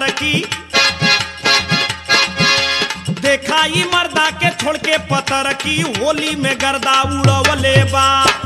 पतर की। देखा ई मर्दा के छोड़ के पतर की होली में गर्दा उड़वले बा।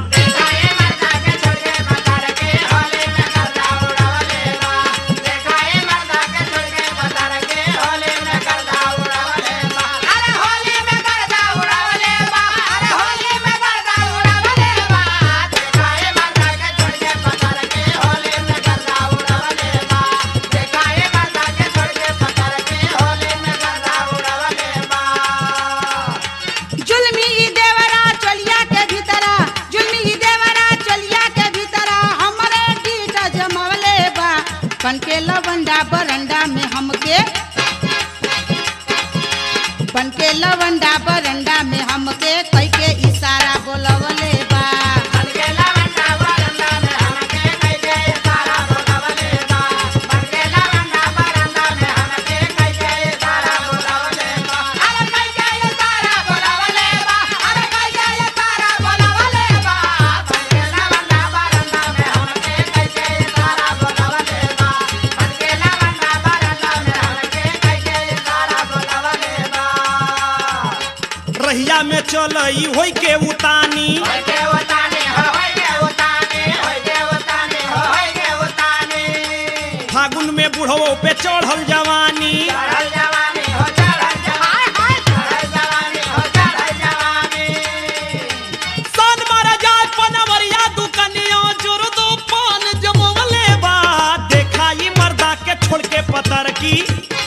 बनके लवंडा बरंडा में हमके, बनके लवंडा बरंडा में हमके कई के इशारा बोलवले बा। बनके लवंडा बरंडा में हमके कई के इशारा बोलवले बा। बनके लवंडा बरंडा में हमके कई के इशारा बोलवले बा। अरे कई के इशारा बोलवले बा। अरे कई के इशारा बोलवले बा। बनके लवंडा बरंडा में हमके कई के इशारा बोलवले बा। रहिया में चलई होई के उतानी, फागुन में बुढ़वो पे चढ़ल जवानी। सन मारा जाए पनवरिया दुकनिया जोर दो पान जमवले बा। देखा ई मर्दा के छोड़ के पतर की।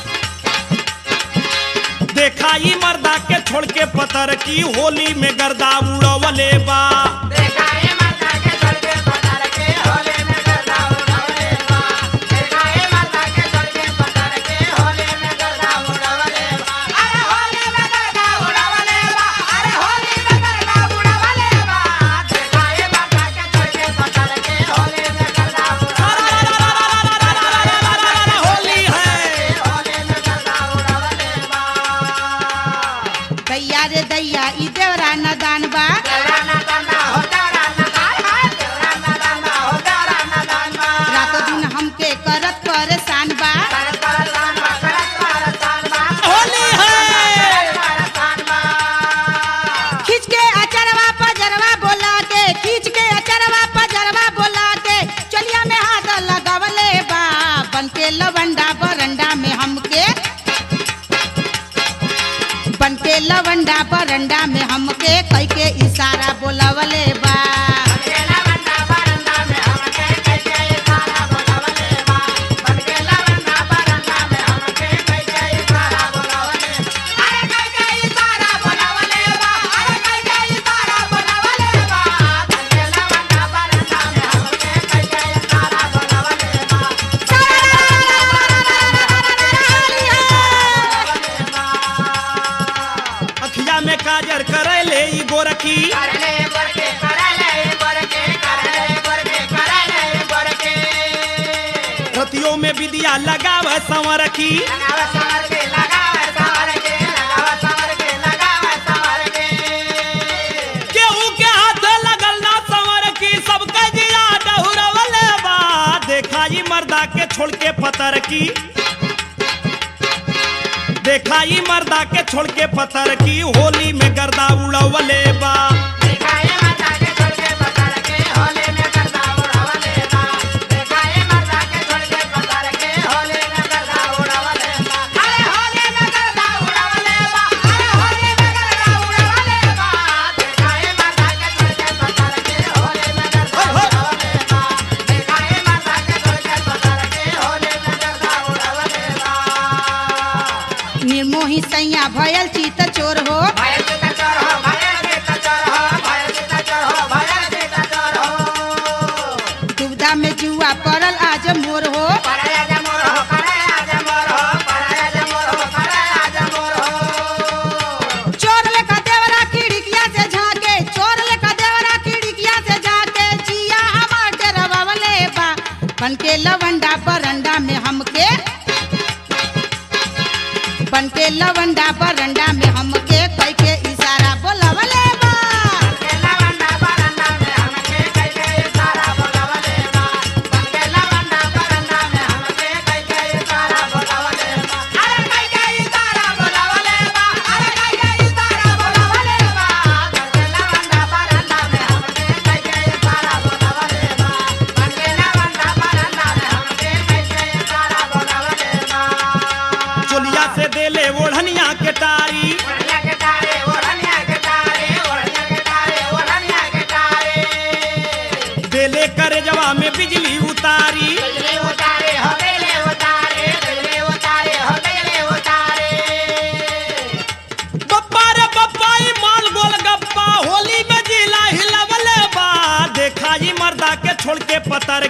देखा ई मर्दा के छोड़ के पतर की होली में गर्दा उड़वले बा। देखा ई मर्दा के छोड़ के पतर की होली में गर्दा उड़वले बा। देखा ई मर्दा के छोड़ के पतर की होली में गर्दा उड़वले बा। अरे होली में गर्दा उड़वले बा। अरे होली में गर्दा उड़वले बा। देखा ई मर्दा के छोड़ के पतर की होली में गर्दा उड़वले बा। होली है होली में गर्दा उड़वले बा। दैया रे दैया ई देवरा नदान बा। देवरा नदान बा हो देवरा नदान बा। देवरा नदान बा हो देवरा नदान बा। रातों दिन हमके करत परेशान बा। करत परेशान बा करत परेशान बा। होली है परेशान बा। खींच के अचरवा पजरवा बोला के, खींच के अचरवा पजरवा बोला के चलिया में हाथ लगावले बा। बनके लवंडा बरंडा में हमके, बनके लवंडा बरंडा में हमके कई के इशारा बोलवले बा। बनके लवंडा बरंडा में हमके कई के इशारा बोलवले बा। बनके लवंडा बरंडा में हमके कई के इशारा बोलवले बा। अरे कई के इशारा बोलवले बा। अरे कई के इशारा बोलवले बा। बनके लवंडा बरंडा में हमके कई के इशारा बोलवले बा। अखिया में काजर करैले ई गोरखी। करले गोरके करले गोरके करले गोरके करले गोरके। रतियों में विदिया लगावे संवर की। लगावे संवर के लगावे संवर के लगावे संवर के लगावे संवर के। केहू के हाथ लगल ना संवर की सबके जिया डहुरवले बा। देखा ई मर्दा के छोड़ के पतर की। देखा ई मर्दा के छोड़ के पतर की होली में गर्दा उड़वले बा। देखा ई मर्दा के छोड़ के पतर की होली में गर्दा उड़वले बा। देखा ई मर्दा के छोड़ के पतर की होली में गर्दा उड़वले बा। अरे होली में गर्दा उड़वले बा। अरे होली में गर्दा उड़वले बा। देखा ई मर्दा के छोड़ के पतर की होली में गर्दा उड़वले बा। देखा ई मर्दा के छोड़ के पतर की होली में गर्दा उड़वले बा। निर्मोही सैया भयल चीत चोर हो। भयल चीत चोर हो भयल चीत चोर हो भयल चीत चोर हो भयल चीत चोर हो। दुविधा में जुआ पड़ल आज मोर हो। पराया जा मोर हो पराया जा मोर हो पराया जा मोर हो पराया जा मोर हो। चोर लेखा देवरा खिड़किया से झांके, चोर लेखा देवरा खिड़किया से झांके जिया हमार के रवले बा। बनके लवंडा बरंडा में हमके, बनके लवंडा बरंडा में हमके कई के इशारा बोलवले बा। बनके लवंडा बरंडा में हमके कई के इशारा बोलवले बा। बनके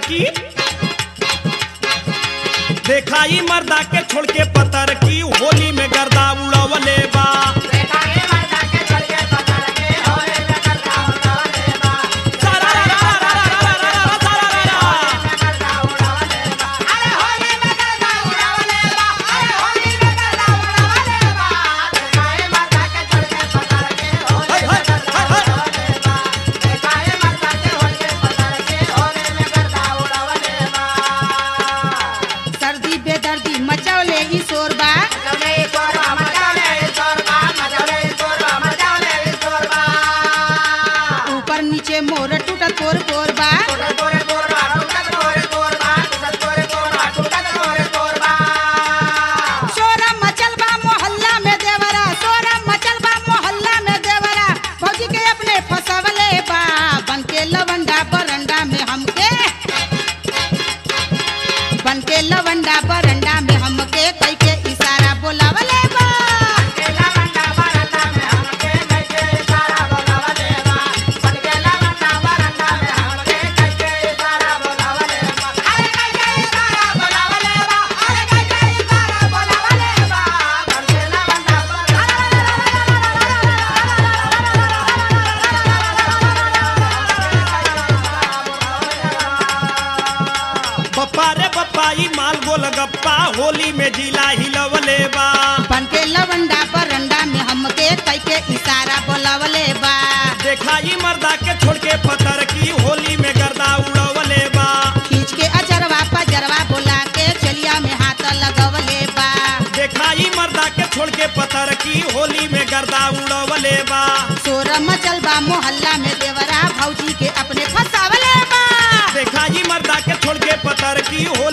की देखाई मर्दा के छोड़ के पतर की होली में गर्दा उड़वले बा सर्दी बेदर्दी मचौले ई शोरबा ऊपर नीचे मोर टूटत तोर कोरबा शोरा मचलबा मोहल्ला में देवरा शोरा मचलबा मोहल्ला में देवरा फौजी के अपने फसवले बा बन के लवंडा बरंडा में हमके बन के लवंडा बरंडा में हमके कई के इशारा बोलावले बा बप्पा रे बप्पा ई माल गोल गप्पा होली में जिला हिलवले बा बन के लवंडा बरंडा में हमके कई के इशारा बोलावले बा देखाई मर्दा के छोड़ के पतर की होली में गर्दा उड़वले बा खींच के अजरवा पजरवा बोला के चलिया में हाथ लगवले बा देखाई मर्दा के छोड़ के पतर की होली में गर्दा उड़वले बा शोर मचलबा मोहल्ला में देवरा भौजी के अपने फसावले बा देखाई मर्दा के छोड़ के पतर की होली